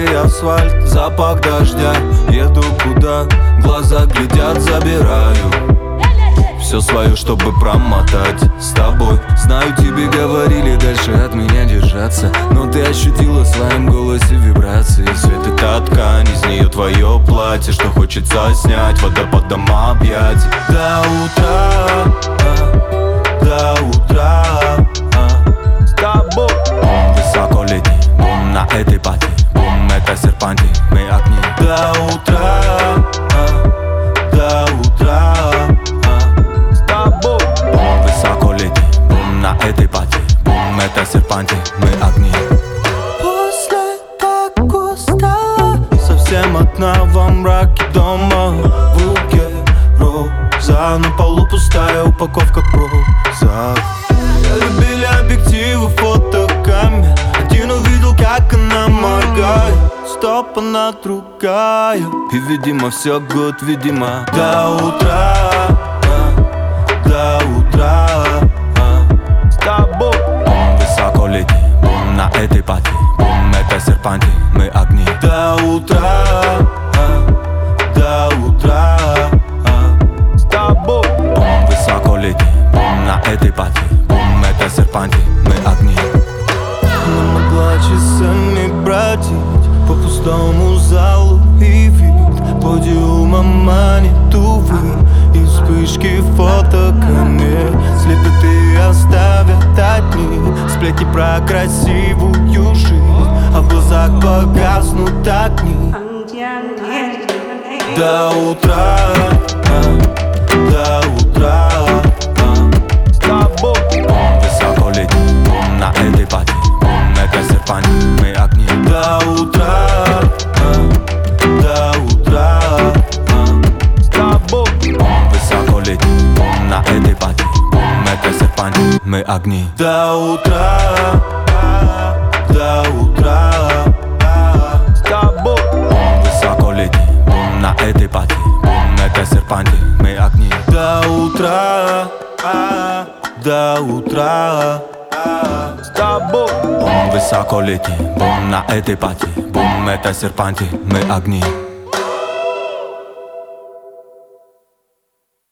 Серый асфальт, запах дождя. Еду куда глаза глядят, забираю все свое, чтобы промотать с тобой. Знаю, тебе говорили дальше от меня держаться, но ты ощутила в своем голосе вибрации. Свет — это ткань, из нее твое платье, что хочется снять водопадом объятий. До утра, до утра с тобой. Высоко летний, бум на этой пати, бум, это серпантин, мы огни. До утра, до утра с тобой. Высоко летний, бум на этой пати, бум, это серпантин, мы огни. После так устала, совсем одна во мраке дома. В руке роза, на полу пустая упаковка проза. Любили объективы фотокамер, один увидел, как она моргает. Стоп, она другая. И видимо все гуд, видимо. До утра, до утра с тобой. Высоко летний, бум на этой пати, бум, это серпантин, мы огни. До утра, до утра с тобой. Высоко летний, бум на этой пати, бум, это серпантин, мы огни. Она могла часами бродить по пустому залу, и вид подиума манит, увы. И вспышки фотокамер слепят и оставят одни сплетни про красивую жизнь, а в глазах погаснут огни. До утра, до утра с тобой. Высоко летний, бум на этой пати, бум, это серпантин, мы огни. До утра, до утра с тобой. Высоко летний, бум на этой пати, бум, это серпантин, мы огни. До утра, до утра с тобой. Высоко летний, бум на этой пати, бум, это серпантин, мы огни. До утра, до утра с тобой. Высоко летний, бум на этой пати, бум, это серпантин, мы огни.